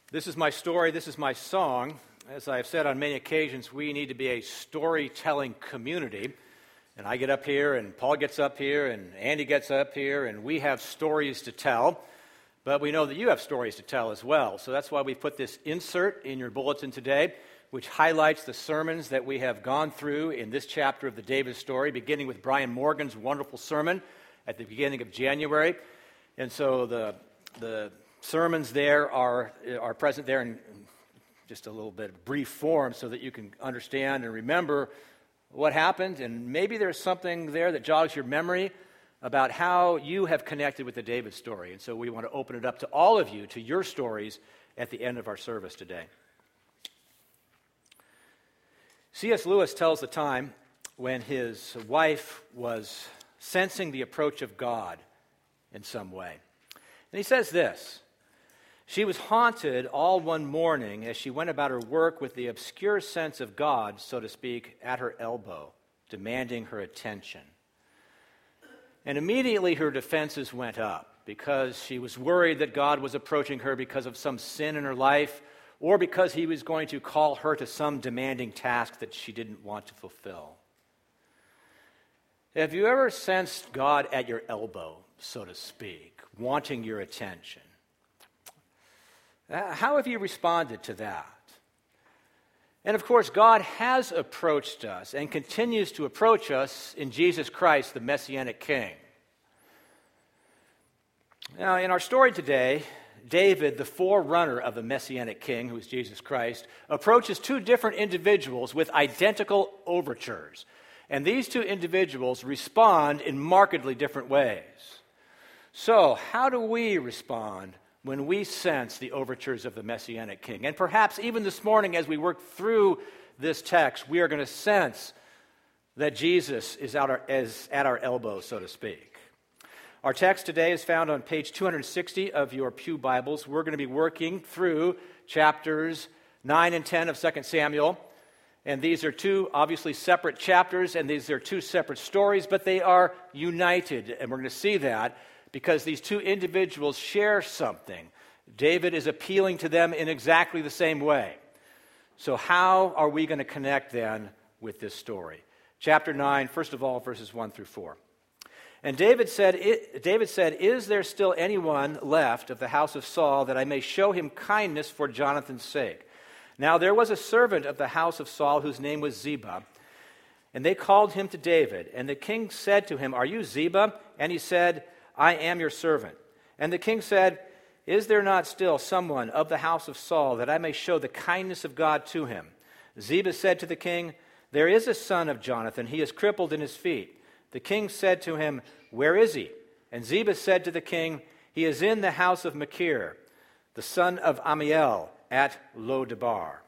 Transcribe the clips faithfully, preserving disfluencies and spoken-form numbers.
This is my story, this is my song. As I've said on many occasions, we need to be a storytelling community. And I get up here, and Paul gets up here, and Andy gets up here, and we have stories to tell. But we know that you have stories to tell as well. So that's why we put this insert in your bulletin today, which highlights the sermons that we have gone through in this chapter of the David story, beginning with Brian Morgan's wonderful sermon at the beginning of January. And so the the sermons there are are present there in just a little bit of brief form so that you can understand and remember what happened, and maybe there's something there that jogs your memory about how you have connected with the David story. And so we want to open it up to all of you, to your stories at the end of our service today. C S Lewis tells the time when his wife was sensing the approach of God in some way. And he says this: "She was haunted all one morning as she went about her work with the obscure sense of God, so to speak, at her elbow, demanding her attention. And immediately her defenses went up because she was worried that God was approaching her because of some sin in her life or because he was going to call her to some demanding task that she didn't want to fulfill." Have you ever sensed God at your elbow, so to speak, wanting your attention? How have you responded to that? And of course, God has approached us and continues to approach us in Jesus Christ, the Messianic King. Now, in our story today, David, the forerunner of the Messianic King, who is Jesus Christ, approaches two different individuals with identical overtures. And these two individuals respond in markedly different ways. So, how do we respond when we sense the overtures of the Messianic King? And perhaps even this morning as we work through this text, we are going to sense that Jesus is at our, is at our elbow, so to speak. Our text today is found on page two hundred sixty of your Pew Bibles. We're going to be working through chapters nine and ten of Second Samuel. And these are two obviously separate chapters, and these are two separate stories, but they are united. And we're going to see that because these two individuals share something. David is appealing to them in exactly the same way. So how are we going to connect then with this story? Chapter nine, first of all, verses one through four. "And David said, David said, 'Is there still anyone left of the house of Saul that I may show him kindness for Jonathan's sake?' Now there was a servant of the house of Saul whose name was Ziba, and they called him to David. And the king said to him, 'Are you Ziba?' And he said, 'I am your servant.' And the king said, 'Is there not still someone of the house of Saul that I may show the kindness of God to him?' Ziba said to the king, 'There is a son of Jonathan. He is crippled in his feet.' The king said to him, 'Where is he?' And Ziba said to the king, 'He is in the house of Machir, the son of Amiel, at Lo-debar.'"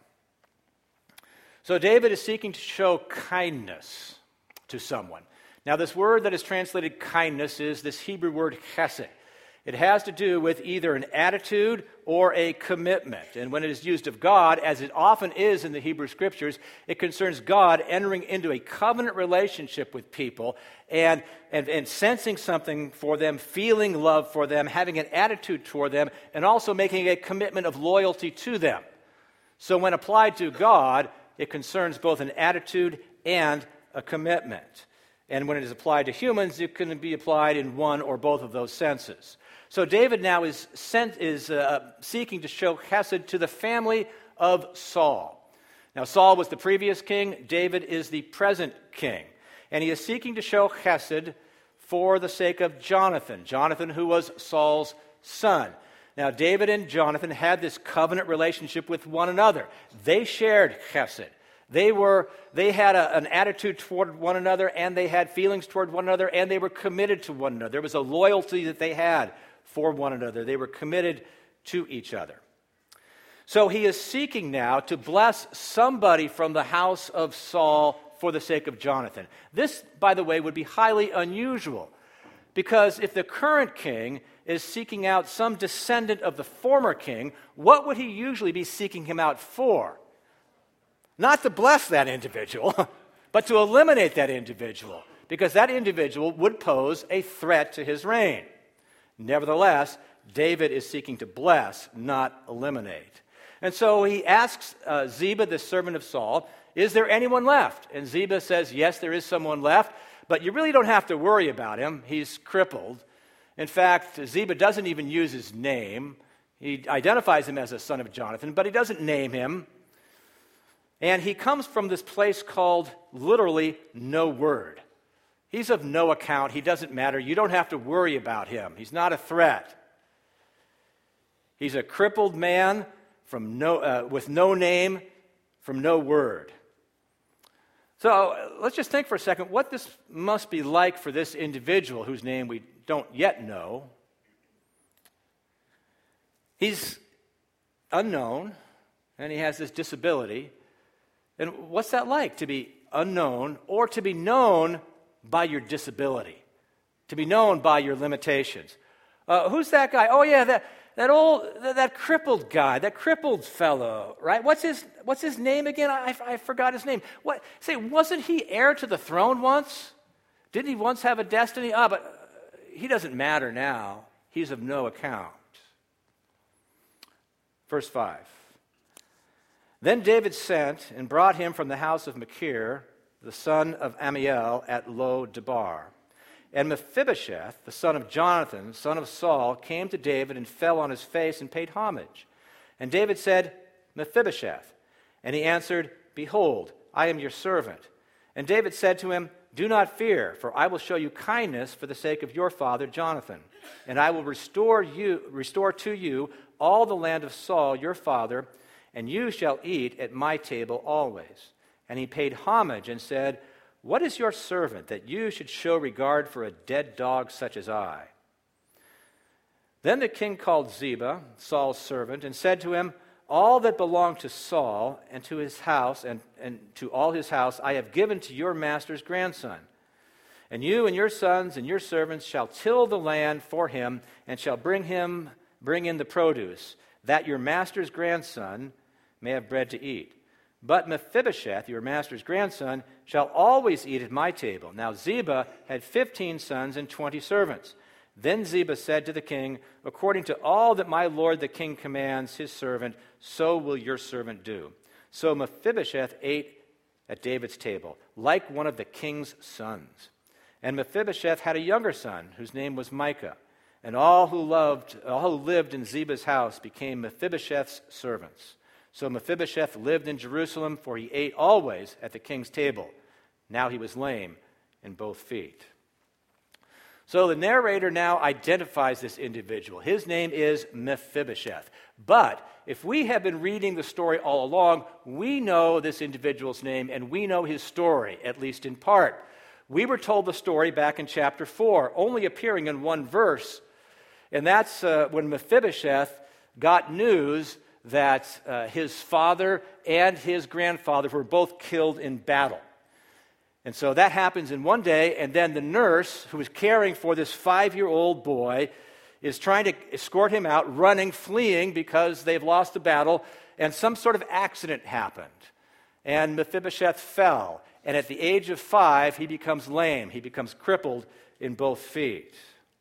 So David is seeking to show kindness to someone. Now, this word that is translated kindness is this Hebrew word chesed. It has to do with either an attitude or a commitment. And when it is used of God, as it often is in the Hebrew Scriptures, it concerns God entering into a covenant relationship with people and, and, and sensing something for them, feeling love for them, having an attitude toward them, and also making a commitment of loyalty to them. So when applied to God, it concerns both an attitude and a commitment. And when it is applied to humans, it can be applied in one or both of those senses. So David now is sent, is uh, seeking to show chesed to the family of Saul. Now Saul was the previous king. David is the present king. And he is seeking to show chesed for the sake of Jonathan. Jonathan, who was Saul's son. Now David and Jonathan had this covenant relationship with one another. They shared chesed. They were, they had a, an attitude toward one another, and they had feelings toward one another, and they were committed to one another. There was a loyalty that they had for one another. They were committed to each other. So he is seeking now to bless somebody from the house of Saul for the sake of Jonathan. This, by the way, would be highly unusual, because if the current king is seeking out some descendant of the former king, what would he usually be seeking him out for? Not to bless that individual, but to eliminate that individual, because that individual would pose a threat to his reign. Nevertheless, David is seeking to bless, not eliminate. And so he asks uh, Ziba, the servant of Saul, is there anyone left? And Ziba says, yes, there is someone left, but you really don't have to worry about him. He's crippled. In fact, Ziba doesn't even use his name. He identifies him as a son of Jonathan, but he doesn't name him. And he comes from this place called, literally, no word. He's of no account. He doesn't matter. You don't have to worry about him. He's not a threat. He's a crippled man from no, uh, with no name, from no word. So uh, let's just think for a second what this must be like for this individual whose name we don't yet know. He's unknown, and he has this disability. And what's that like, to be unknown or to be known by your disability, to be known by your limitations? Uh, who's that guy? Oh, yeah, that that old, that, that crippled guy, that crippled fellow, right? What's his What's his name again? I, I forgot his name. What? Say, wasn't he heir to the throne once? Didn't he once have a destiny? Ah, but uh, he doesn't matter now. He's of no account. Verse five. Then David sent and brought him from the house of Machir, the son of Ammiel, at Lo-debar. And Mephibosheth, the son of Jonathan, son of Saul, came to David and fell on his face and paid homage. And David said, Mephibosheth. And he answered, Behold, I am your servant. And David said to him, Do not fear, for I will show you kindness for the sake of your father Jonathan. And I will restore you, restore to you all the land of Saul your father, and you shall eat at my table always. And he paid homage and said, What is your servant that you should show regard for a dead dog such as I? Then the king called Ziba, Saul's servant, and said to him, All that belonged to Saul and to his house and, and to all his house I have given to your master's grandson. And you and your sons and your servants shall till the land for him, and shall bring him bring in the produce, that your master's grandson may have bread to eat. But Mephibosheth, your master's grandson, shall always eat at my table. Now Ziba had fifteen sons and twenty servants. Then Ziba said to the king, According to all that my lord the king commands his servant, so will your servant do. So Mephibosheth ate at David's table, like one of the king's sons. And Mephibosheth had a younger son, whose name was Micah. And all who loved, all who lived in Ziba's house became Mephibosheth's servants. So Mephibosheth lived in Jerusalem, for he ate always at the king's table. Now he was lame in both feet. So the narrator now identifies this individual. His name is Mephibosheth. But if we have been reading the story all along, we know this individual's name and we know his story, at least in part. We were told the story back in chapter four, only appearing in one verse. And that's uh, when Mephibosheth got news that uh, his father and his grandfather were both killed in battle. And so that happens in one day, and then the nurse who was caring for this five-year-old boy is trying to escort him out, running, fleeing because they've lost the battle, and some sort of accident happened. And Mephibosheth fell, and at the age of five, he becomes lame. He becomes crippled in both feet.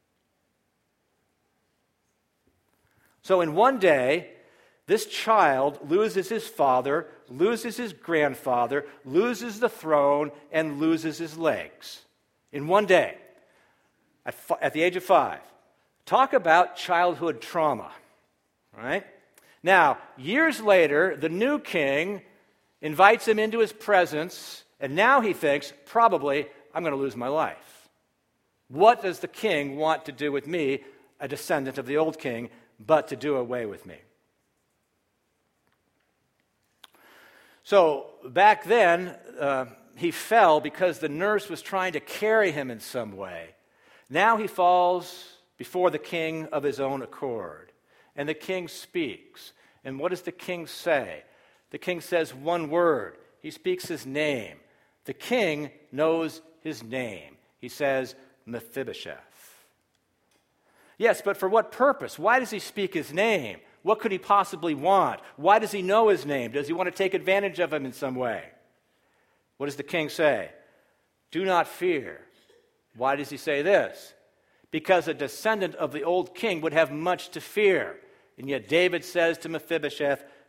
So in one day, this child loses his father, loses his grandfather, loses the throne, and loses his legs. In one day, at, f- at the age of five. Talk about childhood trauma, right? Now, years later, the new king invites him into his presence, and now he thinks, probably, I'm going to lose my life. What does the king want to do with me, a descendant of the old king, but to do away with me? So back then, uh, he fell because the nurse was trying to carry him in some way. Now he falls before the king of his own accord. And the king speaks. And what does the king say? The king says one word. He speaks his name. The king knows his name. He says, Mephibosheth. Yes, but for what purpose? Why does he speak his name? What could he possibly want? Why does he know his name? Does he want to take advantage of him in some way? What does the king say? Do not fear. Why does he say this? Because a descendant of the old king would have much to fear. And yet David says to Mephibosheth,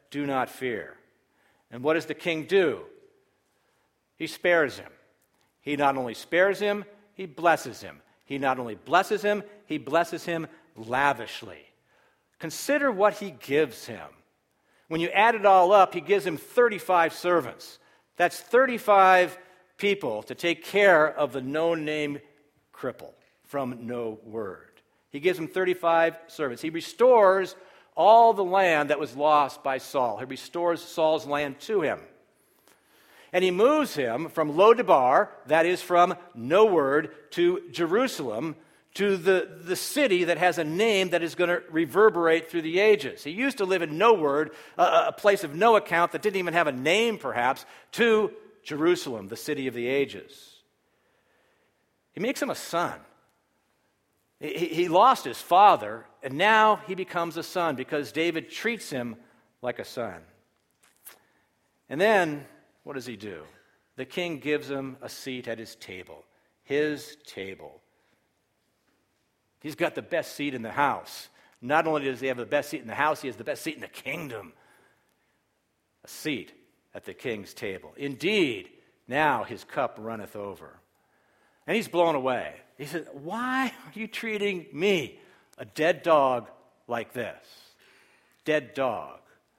do not fear. And what does the king do? He spares him. He not only spares him, he blesses him. He not only blesses him, he blesses him lavishly. Consider what he gives him. When you add it all up, he gives him thirty-five servants. That's thirty-five people to take care of the no-name cripple from no word. He gives him thirty-five servants. He restores all the land that was lost by Saul. He restores Saul's land to him. And he moves him from Lodebar, that is from no word, to Jerusalem, to the, the city that has a name that is going to reverberate through the ages. He used to live in no word, a, a place of no account that didn't even have a name perhaps, to Jerusalem, the city of the ages. He makes him a son. He, he lost his father, and now he becomes a son because David treats him like a son. And then, what does he do? The king gives him a seat at his table, his table. He's got the best seat in the house. Not only does he have the best seat in the house, he has the best seat in the kingdom. A seat at the king's table. Indeed, now his cup runneth over. And he's blown away. He said, why are you treating me, a dead dog, like this? Dead dog.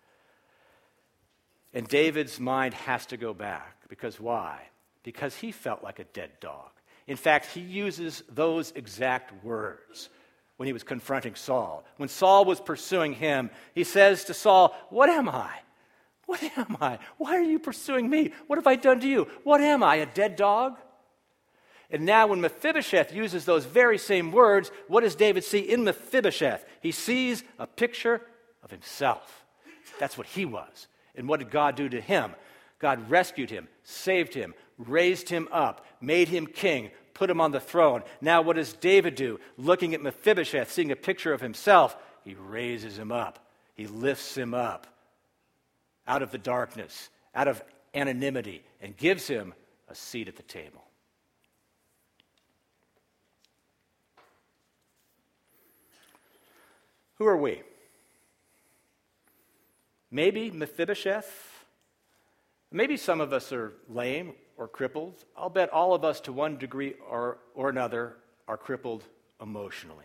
And David's mind has to go back. Because why? Because he felt like a dead dog. In fact, he uses those exact words when he was confronting Saul. When Saul was pursuing him, he says to Saul, what am I? What am I? Why are you pursuing me? What have I done to you? What am I, a dead dog? And now when Mephibosheth uses those very same words, what does David see in Mephibosheth? He sees a picture of himself. That's what he was. And what did God do to him? God rescued him, saved him, raised him up, made him king, put him on the throne. Now what does David do? Looking at Mephibosheth, seeing a picture of himself, he raises him up. He lifts him up out of the darkness, out of anonymity, and gives him a seat at the table. Who are we? Maybe Mephibosheth. Maybe some of us are lame or crippled. I'll bet all of us to one degree or, or another are crippled emotionally.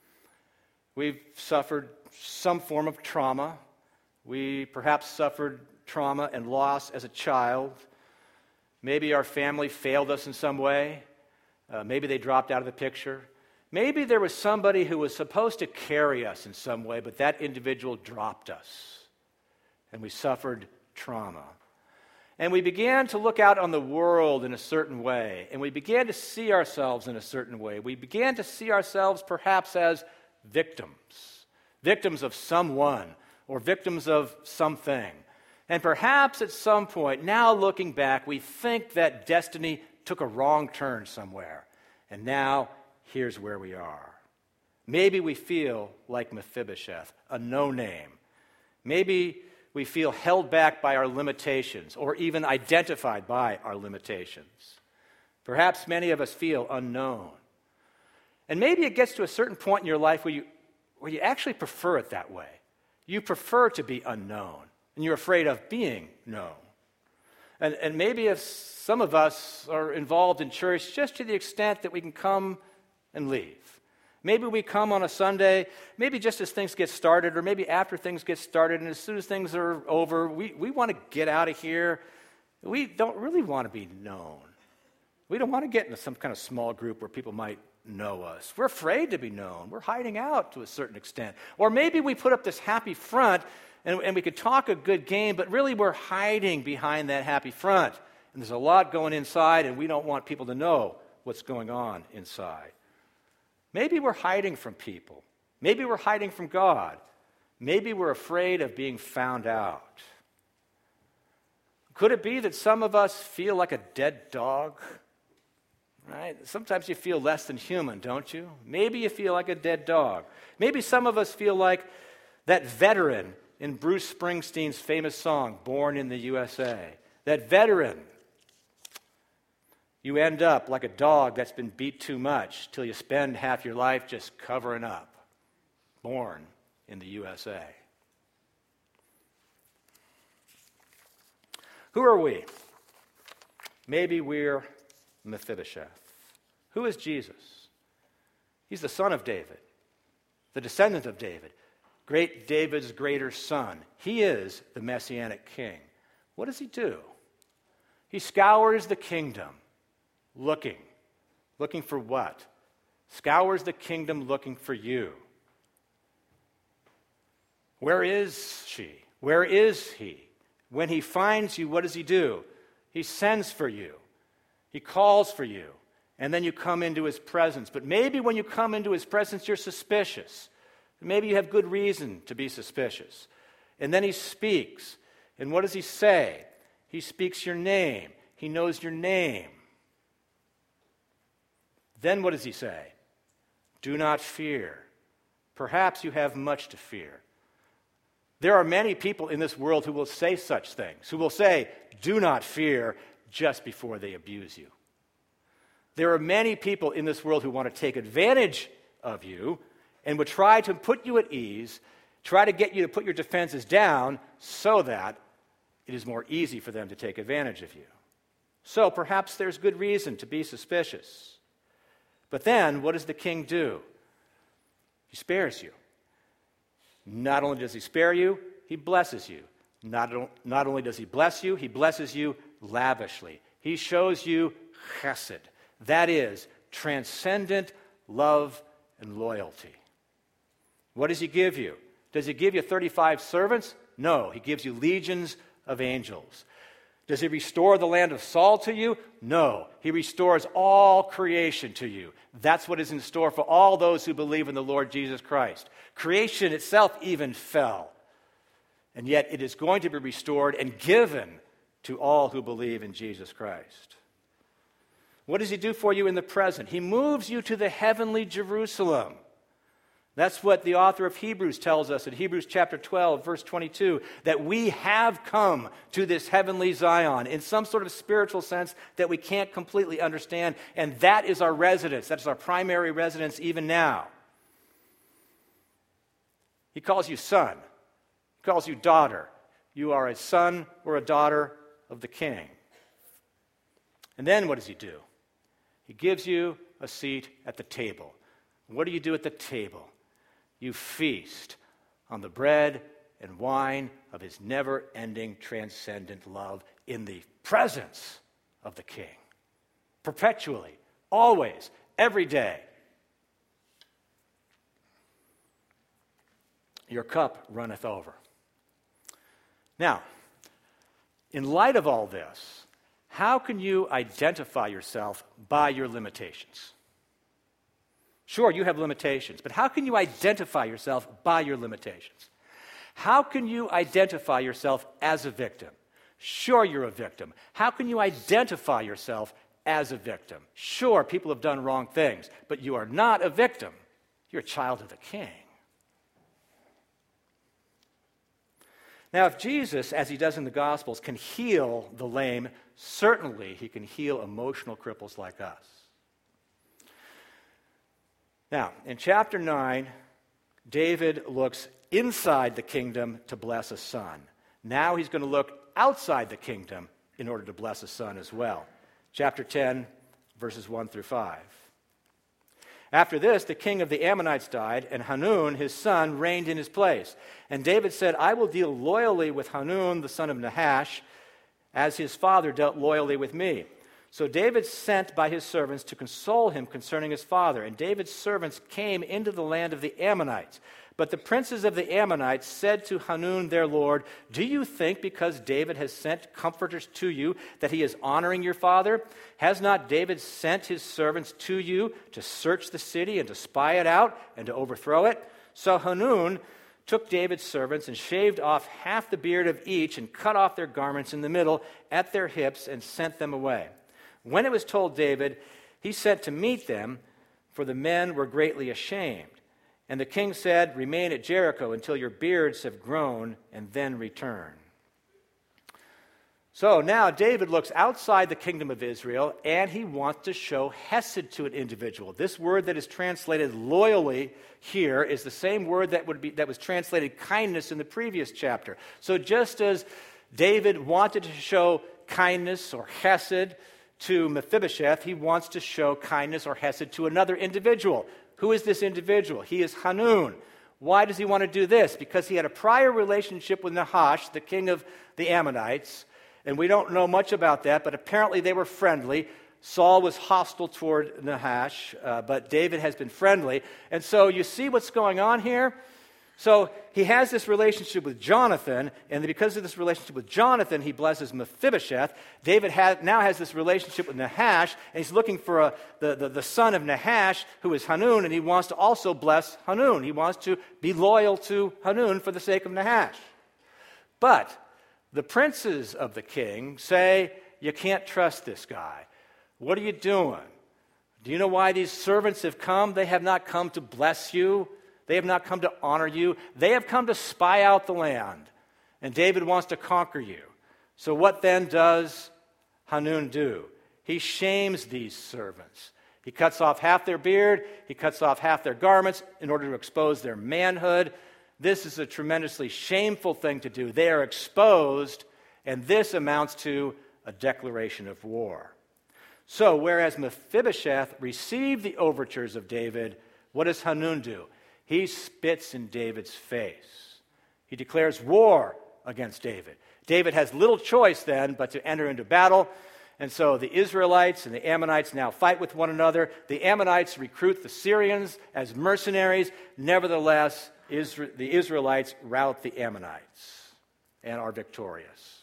We've suffered some form of trauma. We perhaps suffered trauma and loss as a child. Maybe our family failed us in some way. Uh, maybe they dropped out of the picture. Maybe there was somebody who was supposed to carry us in some way, but that individual dropped us. And we suffered trauma. And we began to look out on the world in a certain way, and we began to see ourselves in a certain way. We began to see ourselves perhaps as victims, victims of someone or victims of something. And perhaps at some point, now looking back, we think that destiny took a wrong turn somewhere, and now here's where we are. Maybe we feel like Mephibosheth, a no-name. Maybe we feel held back by our limitations or even identified by our limitations. Perhaps many of us feel unknown. And maybe it gets to a certain point in your life where you, where you actually prefer it that way. You prefer to be unknown, and you're afraid of being known. And, and maybe if some of us are involved in church just to the extent that we can come and leave. Maybe we come on a Sunday, maybe just as things get started, or maybe after things get started, and as soon as things are over, we, we want to get out of here. We don't really want to be known. We don't want to get into some kind of small group where people might know us. We're afraid to be known. We're hiding out to a certain extent. Or maybe we put up this happy front, and, and we could talk a good game, but really we're hiding behind that happy front. And there's a lot going inside, and we don't want people to know what's going on inside. Maybe we're hiding from people. Maybe we're hiding from God. Maybe we're afraid of being found out. Could it be that some of us feel like a dead dog? Right? Sometimes you feel less than human, don't you? Maybe you feel like a dead dog. Maybe some of us feel like that veteran in Bruce Springsteen's famous song, Born in the U S A. That veteran. You end up like a dog that's been beat too much till you spend half your life just covering up. Born in the U S A. Who are we? Maybe we're Mephibosheth. Who is Jesus? He's the son of David, the descendant of David, great David's greater son. He is the Messianic king. What does he do? He scours the kingdom, looking. Looking for what? Scours the kingdom looking for you. Where is she? Where is he? When he finds you, what does he do? He sends for you. He calls for you. And then you come into his presence. But maybe when you come into his presence, you're suspicious. Maybe you have good reason to be suspicious. And then he speaks. And what does he say? He speaks your name. He knows your name. Then what does he say? Do not fear. Perhaps you have much to fear. There are many people in this world who will say such things, who will say, do not fear, just before they abuse you. There are many people in this world who want to take advantage of you and would try to put you at ease, try to get you to put your defenses down so that it is more easy for them to take advantage of you. So perhaps there's good reason to be suspicious. But then, what does the king do? He spares you. Not only does he spare you, he blesses you. Not, not only does he bless you, he blesses you lavishly. He shows you chesed. That is, transcendent love and loyalty. What does he give you? Does he give you thirty-five servants? No, he gives you legions of angels. Does he restore the land of Saul to you? No, he restores all creation to you. That's what is in store for all those who believe in the Lord Jesus Christ. Creation itself even fell, and yet it is going to be restored and given to all who believe in Jesus Christ. What does he do for you in the present? He moves you to the heavenly Jerusalem. That's what the author of Hebrews tells us in Hebrews chapter twelve, verse twenty-two, that we have come to this heavenly Zion in some sort of spiritual sense that we can't completely understand, and that is our residence. That is our primary residence even now. He calls you son. He calls you daughter. You are a son or a daughter of the King. And then what does he do? He gives you a seat at the table. What do you do at the table? You feast on the bread and wine of his never-ending transcendent love in the presence of the King. Perpetually, always, every day. Your cup runneth over. Now, in light of all this, how can you identify yourself by your limitations? Sure, you have limitations, but how can you identify yourself by your limitations? How can you identify yourself as a victim? Sure, you're a victim. How can you identify yourself as a victim? Sure, people have done wrong things, but you are not a victim. You're a child of the King. Now, if Jesus, as he does in the Gospels, can heal the lame, certainly he can heal emotional cripples like us. Now, in chapter nine, David looks inside the kingdom to bless a son. Now he's going to look outside the kingdom in order to bless a son as well. Chapter ten, verses one through five. After this, the king of the Ammonites died, and Hanun, his son, reigned in his place. And David said, I will deal loyally with Hanun, the son of Nahash, as his father dealt loyally with me. So David sent by his servants to console him concerning his father. And David's servants came into the land of the Ammonites. But the princes of the Ammonites said to Hanun their lord, do you think because David has sent comforters to you that he is honoring your father? Has not David sent his servants to you to search the city and to spy it out and to overthrow it? So Hanun took David's servants and shaved off half the beard of each and cut off their garments in the middle at their hips and sent them away. When it was told David, he sent to meet them, for the men were greatly ashamed. And the king said, remain at Jericho until your beards have grown, and then return. So now David looks outside the kingdom of Israel, and he wants to show hesed to an individual. This word that is translated loyally here is the same word that would be that was translated kindness in the previous chapter. So just as David wanted to show kindness or chesed to Mephibosheth. He wants to show kindness or chesed to another individual. Who is this individual? He is Hanun. Why does he want to do this? Because he had a prior relationship with Nahash, the king of the Ammonites, and we don't know much about that, but apparently they were friendly. Saul was hostile toward Nahash, uh, but David has been friendly. And so you see what's going on here? So he has this relationship with Jonathan, and because of this relationship with Jonathan, he blesses Mephibosheth. David has, now has this relationship with Nahash, and he's looking for a, the, the, the son of Nahash, who is Hanun, and he wants to also bless Hanun. He wants to be loyal to Hanun for the sake of Nahash. But the princes of the king say, you can't trust this guy. What are you doing? Do you know why these servants have come? They have not come to bless you. They have not come to honor you. They have come to spy out the land. And David wants to conquer you. So what then does Hanun do? He shames these servants. He cuts off half their beard. He cuts off half their garments in order to expose their manhood. This is a tremendously shameful thing to do. They are exposed, and this amounts to a declaration of war. So whereas Mephibosheth received the overtures of David, what does Hanun do? He spits in David's face. He declares war against David. David has little choice then but to enter into battle. And so the Israelites and the Ammonites now fight with one another. The Ammonites recruit the Syrians as mercenaries. Nevertheless, Isra- the Israelites rout the Ammonites and are victorious.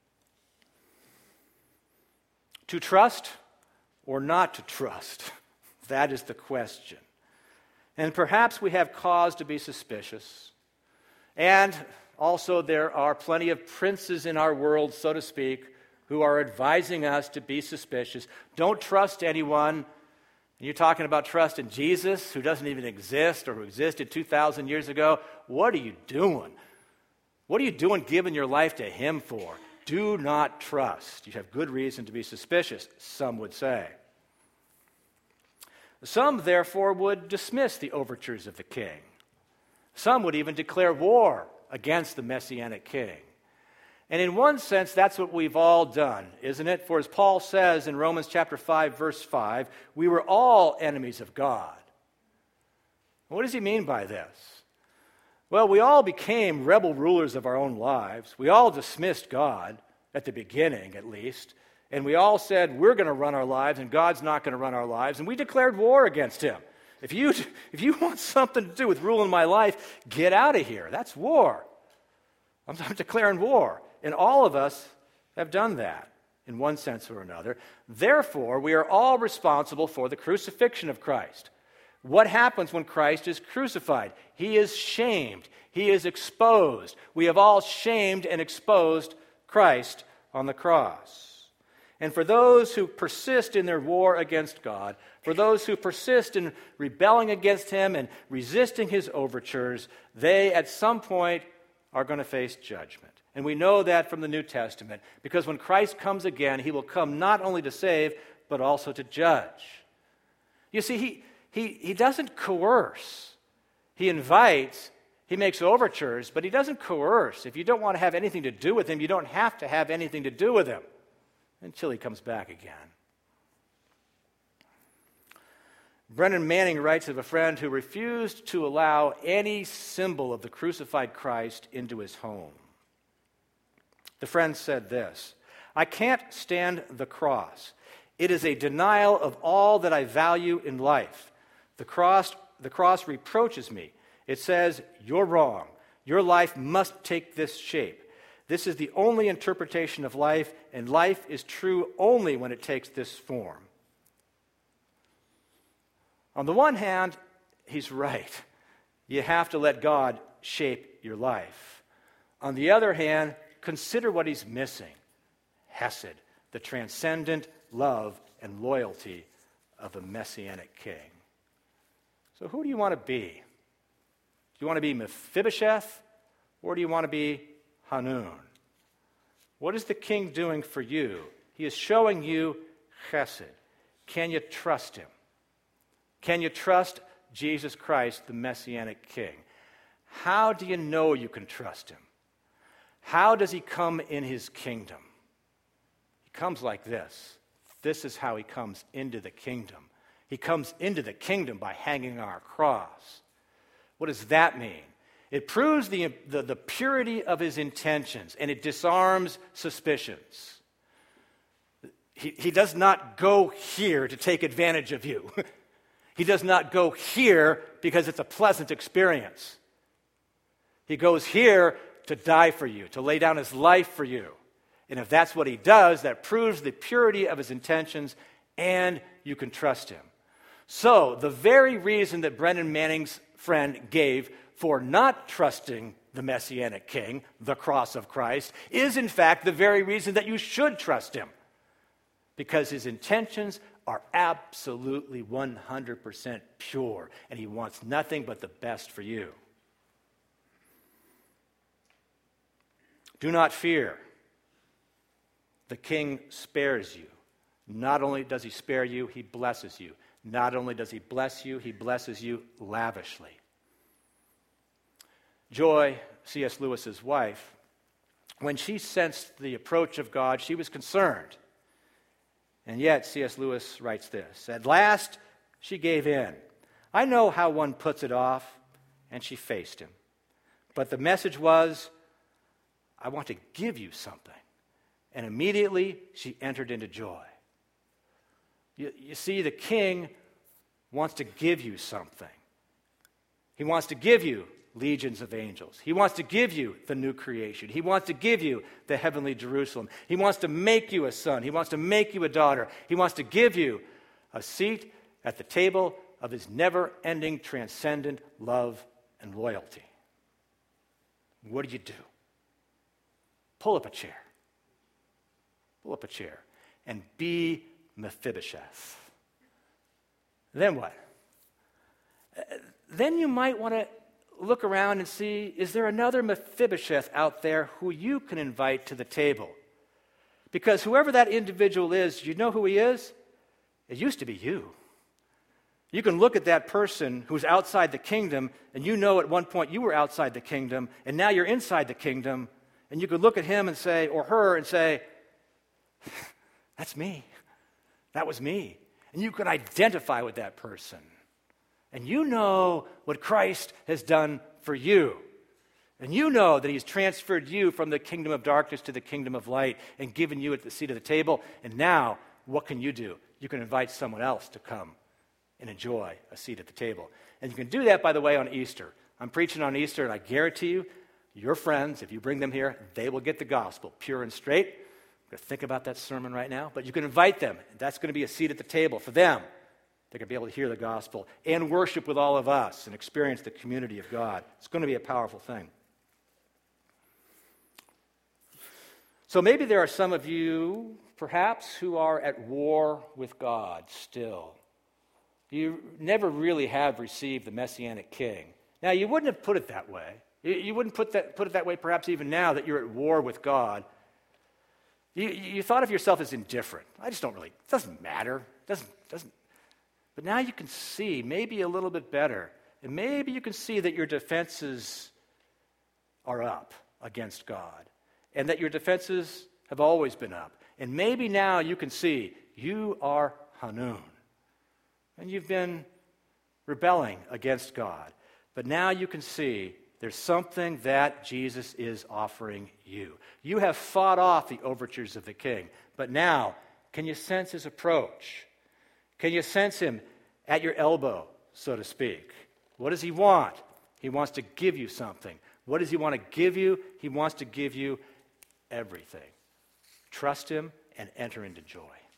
To trust or not to trust? That is the question. And perhaps we have cause to be suspicious. And also there are plenty of princes in our world, so to speak, who are advising us to be suspicious. Don't trust anyone. And you're talking about trust in Jesus, who doesn't even exist or who existed two thousand years ago. What are you doing? What are you doing giving your life to him for? Do not trust. You have good reason to be suspicious, some would say. Some, therefore, would dismiss the overtures of the king. Some would even declare war against the Messianic king. And in one sense, that's what we've all done, isn't it? For as Paul says in Romans chapter five, verse five, we were all enemies of God. What does he mean by this? Well, we all became rebel rulers of our own lives. We all dismissed God, at the beginning at least. And we all said, we're going to run our lives, and God's not going to run our lives. And we declared war against him. If you, if you want something to do with ruling my life, get out of here. That's war. I'm, I'm declaring war. And all of us have done that in one sense or another. Therefore, we are all responsible for the crucifixion of Christ. What happens when Christ is crucified? He is shamed. He is exposed. We have all shamed and exposed Christ on the cross. And for those who persist in their war against God, for those who persist in rebelling against him and resisting his overtures, they at some point are going to face judgment. And we know that from the New Testament, because when Christ comes again, he will come not only to save, but also to judge. You see, he, he, he doesn't coerce. He invites, he makes overtures, but he doesn't coerce. If you don't want to have anything to do with him, you don't have to have anything to do with him until he comes back again. Brennan Manning writes of a friend who refused to allow any symbol of the crucified Christ into his home. The friend said this, "I can't stand the cross. It is a denial of all that I value in life. The cross, the cross reproaches me. It says, you're wrong. Your life must take this shape. This is the only interpretation of life, and life is true only when it takes this form." On the one hand, he's right. You have to let God shape your life. On the other hand, consider what he's missing. Hesed, the transcendent love and loyalty of a Messianic king. So who do you want to be? Do you want to be Mephibosheth, or do you want to be Hanun? What is the king doing for you? He is showing you chesed. Can you trust him? Can you trust Jesus Christ, the Messianic king? How do you know you can trust him? How does he come in his kingdom? He comes like this. This is how he comes into the kingdom. He comes into the kingdom by hanging on our cross. What does that mean? It proves the, the, the purity of his intentions, and it disarms suspicions. He, he does not go here to take advantage of you. He does not go here because it's a pleasant experience. He goes here to die for you, to lay down his life for you. And if that's what he does, that proves the purity of his intentions, and you can trust him. So, the very reason that Brennan Manning's friend gave for not trusting the Messianic King, the cross of Christ, is in fact the very reason that you should trust him. Because his intentions are absolutely one hundred percent pure, and he wants nothing but the best for you. Do not fear. The King spares you. Not only does he spare you, he blesses you. Not only does he bless you, he blesses you lavishly. Joy, C S Lewis's wife, when she sensed the approach of God, she was concerned. And yet, C S Lewis writes this, "At last, she gave in. I know how one puts it off," and she faced him. But the message was, "I want to give you something." And immediately, she entered into joy. You, you see, the King wants to give you something. He wants to give you legions of angels. He wants to give you the new creation. He wants to give you the heavenly Jerusalem. He wants to make you a son. He wants to make you a daughter. He wants to give you a seat at the table of his never-ending, transcendent love and loyalty. What do you do? Pull up a chair. Pull up a chair and be Mephibosheth. Then what? Then you might want to look around and see, is there another Mephibosheth out there who you can invite to the table? Because whoever that individual is, you know who he is? It used to be you. You can look at that person who's outside the kingdom, and you know at one point you were outside the kingdom, and now you're inside the kingdom, and you could look at him and say, or her, and say, that's me. That was me. And you can identify with that person. And you know what Christ has done for you. And you know that he's transferred you from the kingdom of darkness to the kingdom of light and given you at the seat of the table. And now, what can you do? You can invite someone else to come and enjoy a seat at the table. And you can do that, by the way, on Easter. I'm preaching on Easter, and I guarantee you, your friends, if you bring them here, they will get the gospel pure and straight. I'm going to think about that sermon right now. But you can invite them. That's going to be a seat at the table for them. They're going to be able to hear the gospel and worship with all of us and experience the community of God. It's going to be a powerful thing. So maybe there are some of you, perhaps, who are at war with God still. You never really have received the Messianic King. Now, you wouldn't have put it that way. You wouldn't put that put it that way perhaps even now that you're at war with God. You, you thought of yourself as indifferent. I just don't really, it doesn't matter. It doesn't, doesn't. But now you can see maybe a little bit better. And maybe you can see that your defenses are up against God. And that your defenses have always been up. And maybe now you can see you are Hanun. And you've been rebelling against God. But now you can see there's something that Jesus is offering you. You have fought off the overtures of the king. But now, can you sense his approach? Can you sense him at your elbow, so to speak? What does he want? He wants to give you something. What does he want to give you? He wants to give you everything. Trust him and enter into joy.